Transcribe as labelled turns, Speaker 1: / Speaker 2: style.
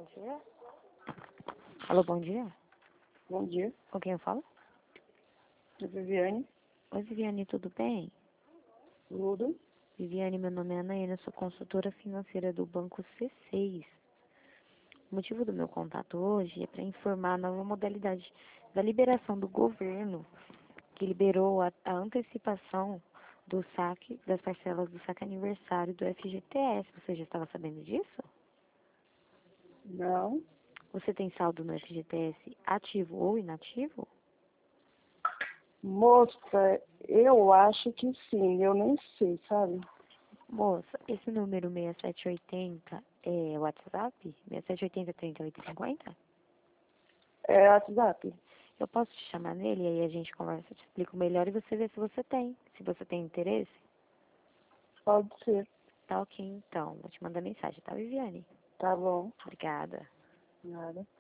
Speaker 1: dia. Alô, bom dia.
Speaker 2: Bom dia,
Speaker 1: Com quem eu falo?
Speaker 2: é Viviane,
Speaker 1: Oi, Viviane, tudo bem?
Speaker 2: Ludo.
Speaker 1: Viviane, meu nome é Anaína, sou consultora financeira do Banco C6. O motivo do meu contato hoje é para informar a nova modalidade da liberação do governo, que liberou a antecipação do saque, das parcelas do saque aniversário do FGTS. Você já estava sabendo disso?
Speaker 2: Não,
Speaker 1: Você tem saldo no FGTS ativo ou inativo?
Speaker 2: moça, eu acho que sim, eu nem sei, sabe?
Speaker 1: Moça, esse número 6780 é WhatsApp? 6780 3850?
Speaker 2: É WhatsApp.
Speaker 1: Eu posso te chamar nele e aí a gente conversa, eu te explico melhor e você vê se você tem. Se você tem interesse,
Speaker 2: Pode ser,
Speaker 1: tá ok então. Vou te mandar mensagem, tá, Viviane?
Speaker 2: tá bom,
Speaker 1: Obrigada.
Speaker 2: nada.